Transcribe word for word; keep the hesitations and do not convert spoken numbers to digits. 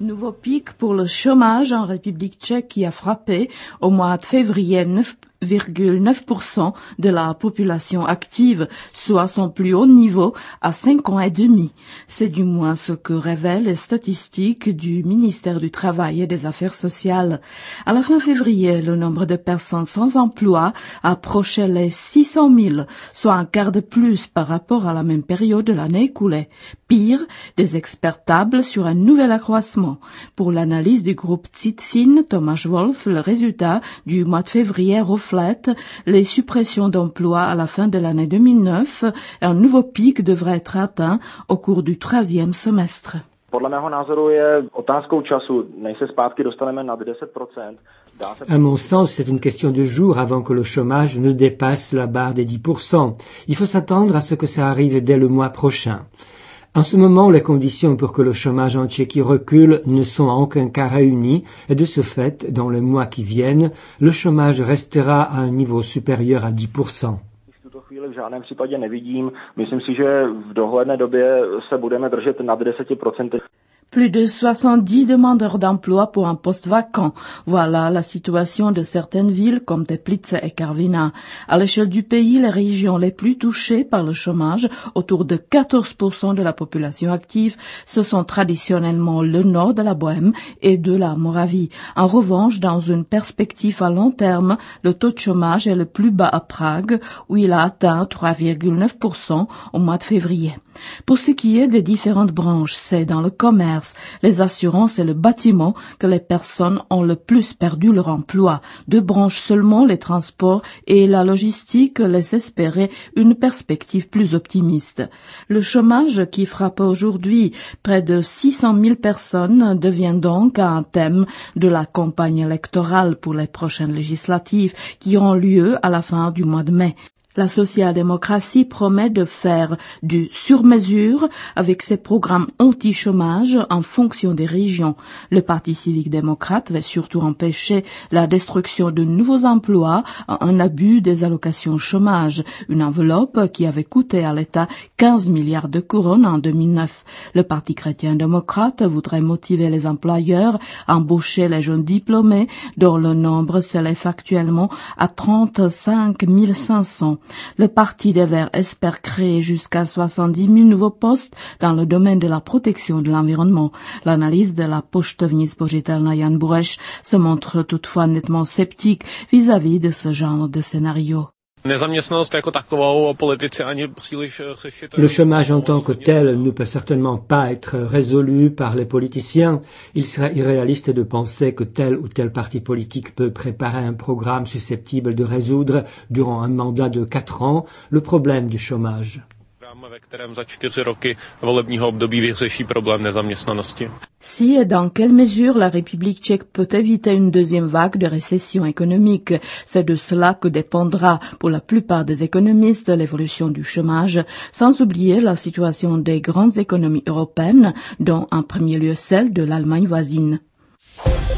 Nouveau pic pour le chômage en République tchèque qui a frappé au mois de février neuf virgule neuf pour cent de la population active, soit son plus haut niveau à cinq ans et demi. C'est du moins ce que révèlent les statistiques du ministère du Travail et des Affaires sociales. À la fin février, le nombre de personnes sans emploi approchait les six cent mille, soit un quart de plus par rapport à la même période de l'année écoulée. Pire, des experts tablent sur un nouvel accroissement. Pour l'analyse du groupe Zitfin, Thomas Wolf, le résultat du mois de février reflète les suppressions d'emplois à la fin de l'année deux mille neuf et un nouveau pic devrait être atteint au cours du troisième semestre. À mon sens, c'est une question de jours avant que le chômage ne dépasse la barre des dix pour cent. Il faut s'attendre à ce que ça arrive dès le mois prochain. En ce moment, les conditions pour que le chômage en Tchéquie recule ne sont en aucun cas réunies et de ce fait, dans les mois qui viennent, le chômage restera à un niveau supérieur à dix pour cent. V žádném případě nevidím. Myslím si, že v dohledné době se budeme držet nad deset procent. Plus de soixante-dix demandeurs d'emploi pour un poste vacant. Voilà la situation de certaines villes comme Teplice et Karviná. À l'échelle du pays, les régions les plus touchées par le chômage, autour de quatorze pour cent de la population active, ce sont traditionnellement le nord de la Bohême et de la Moravie. En revanche, dans une perspective à long terme, le taux de chômage est le plus bas à Prague, où il a atteint trois virgule neuf pour cent au mois de février. Pour ce qui est des différentes branches, c'est dans le commerce, les assurances et le bâtiment que les personnes ont le plus perdu leur emploi. Deux branches seulement, les transports et la logistique, laissent espérer une perspective plus optimiste. Le chômage qui frappe aujourd'hui près de six cent mille personnes devient donc un thème de la campagne électorale pour les prochaines législatives qui auront lieu à la fin du mois de mai. La social-démocratie promet de faire du sur-mesure avec ses programmes anti-chômage en fonction des régions. Le Parti civique-démocrate va surtout empêcher la destruction de nouveaux emplois, un abus des allocations chômage, une enveloppe qui avait coûté à l'État quinze milliards de couronnes en deux mille neuf. Le Parti chrétien-démocrate voudrait motiver les employeurs à embaucher les jeunes diplômés, dont le nombre s'élève actuellement à trente-cinq mille cinq cents. Le Parti des Verts espère créer jusqu'à soixante-dix mille nouveaux postes dans le domaine de la protection de l'environnement. L'analyse de la Poštovní spořitelna Jan Bureš se montre toutefois nettement sceptique vis-à-vis de ce genre de scénario. Le chômage en tant que tel ne peut certainement pas être résolu par les politiciens. Il serait irréaliste de penser que tel ou tel parti politique peut préparer un programme susceptible de résoudre, durant un mandat de quatre ans, le problème du chômage. Si et dans quelle mesure la République tchèque peut éviter une deuxième vague de récession économique, c'est de cela que dépendra pour la plupart des économistes l'évolution du chômage, sans oublier la situation des grandes économies européennes, dont en premier lieu celle de l'Allemagne voisine.